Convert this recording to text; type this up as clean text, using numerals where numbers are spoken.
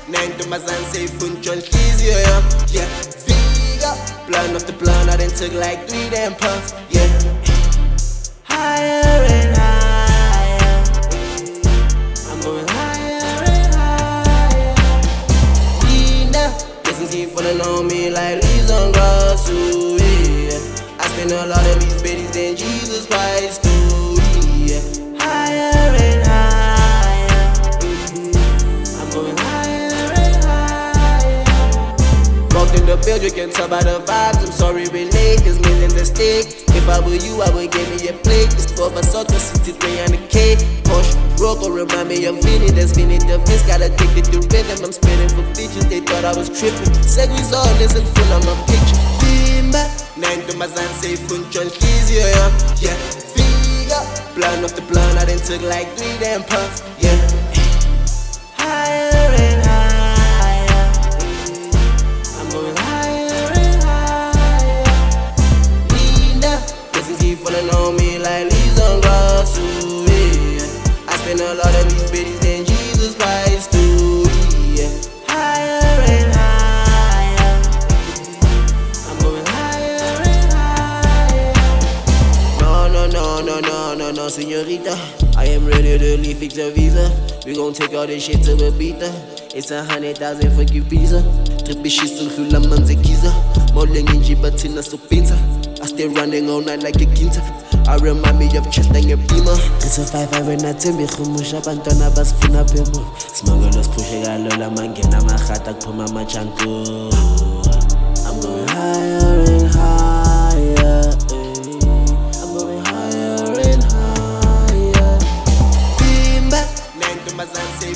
Nentombazane seyifuna inhliziyo yami, yeah. Fika, plan after plan, I done took like 3 damn puffs, yeah. Higher and higher, I'm going higher and higher. Linda, listen, keep falling on me like leaves on grass, ooh, yeah. I spend a lot of these bitches than Jesus Christ, ooh, yeah. Higher and higher, I'm going higher and higher. Walked in the build, you can tell by the vibes, I'm sorry we're late, there's millions at stake. If I were you, I would give me a plate. Just go for soccer, city, on the K. Porsche, Rocco, remind me of Vinny. That's Vinny the Vince, got addicted to rhythm. I'm spitting for bitches, they thought I was tripping. Segues all isn't full on my picture. Bimba, nentombazane seyifuna inhliziyo yami, yeah. Fika, plan after plan, I done took like 3 damn puffs, yeah. Higher and higher, I'm going higher and higher. Linda, listen, keep falling on me like leaves on grass, ooh, yeah. I spend a lot of these bitches than Jesus Christ, ooh, yeah. Higher and higher, I'm going higher and higher. No, señorita, I am ready to leave, fix your visa. We gon' take all this shit to Ibiza. It's 100,000 for your visa. Trippy shit sulhula manzekiza. Moling in jibatina supinta. I stay running all night like a ginta. I remind me of chest and your beamer. It's a 5 hour night and bihumusha bantwana basifuna pemu. Smugglers pushing a lola mangena mahata kupuma machanku. I'm going higher and higher. I'm going higher and higher. Bimba, nentombazane